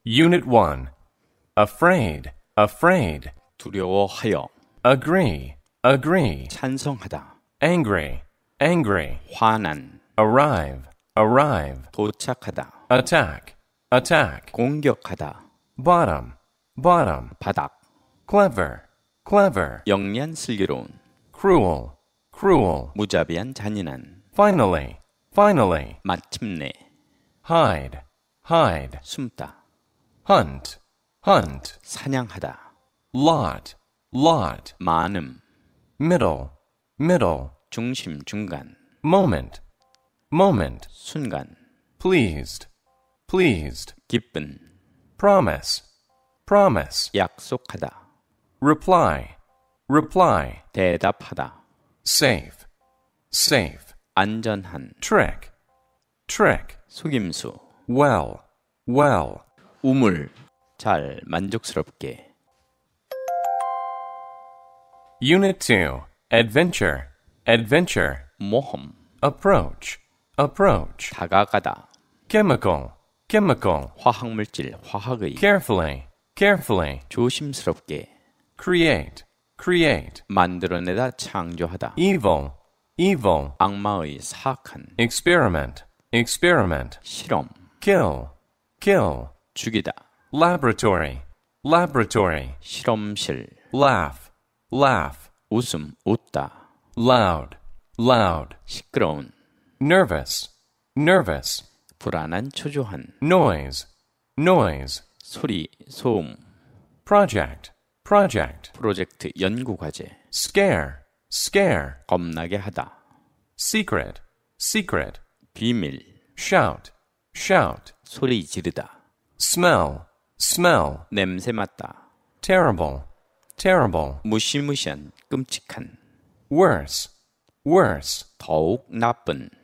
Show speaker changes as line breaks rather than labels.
Unit 1. Afraid, afraid.
두려워하여,
Agree, agree.
찬성하다,
Angry, angry.
화난,
Arrive, arrive.
도착하다,
Attack, attack.
공격하다,
Bottom, bottom.
바닥,
Clever, clever.
영리한 슬기로운,
Cruel, cruel.
무자비한 잔인한,
Finally, finally.
마침내,
Hide, hide.
숨다,
Hunt, hunt.
사냥하다,
Lot, lot.
많음,
Middle, middle.
중심, 중간,
Moment, moment.
순간,
Pleased, pleased.
기쁜,
Promise, promise.
약속하다,
Reply, reply.
대답하다,
Safe, safe.
안전한,
Trick, trick.
속임수,
Well, well.
우물, 잘, 만족스럽게.
Unit 2. Adventure, adventure.
모험,
Approach, approach.
다가가다,
Chemical, chemical.
화학물질, 화학의,
Carefully, carefully.
조심스럽게,
Create, create.
만들어내다, 창조하다,
Evil, evil.
악마의 사악한,
Experiment, experiment.
실험,
Kill, kill.
죽이다,
Laboratory, laboratory.
실험실,
Laugh, laugh.
웃음, 웃다,
Loud, loud.
시끄러운,
Nervous, nervous.
불안한, 초조한,
Noise, noise.
소리, 소음,
Project, project.
프로젝트, 연구과제,
Scare, scare.
겁나게 하다,
Secret, secret.
비밀,
Shout, shout.
소리 지르다,
Smell, smell.
냄새 맡다,
Terrible, terrible.
무시무시한, 끔찍한,
Worse, worse.
더욱 나쁜,